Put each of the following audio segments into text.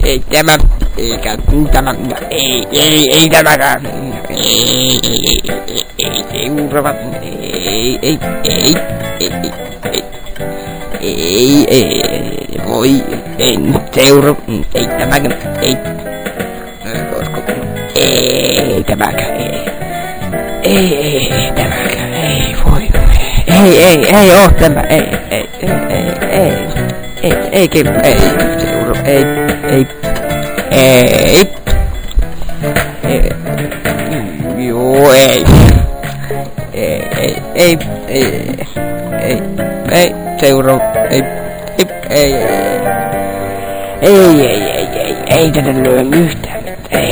ei tämä, eikä tämä, ei tämäkään, ei seuraava, voi, en seura, ei tämäkään, koska, ei tämäkään, ei tämäkään, ei voi, ei oo tämä, ei seura, joo, ei seura, ei tätä lyö yhtään,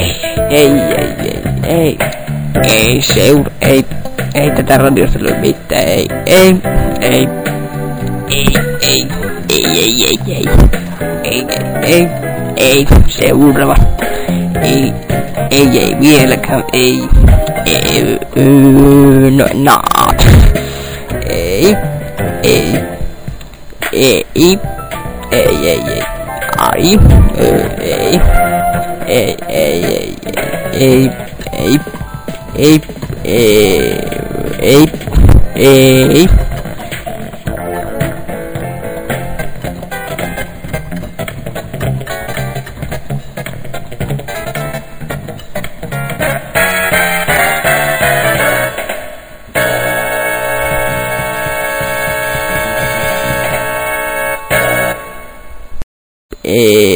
ei seura, ei tätä radiosta lyö mitään, ei seuraava, ei vieläkään, no naat, ei, ei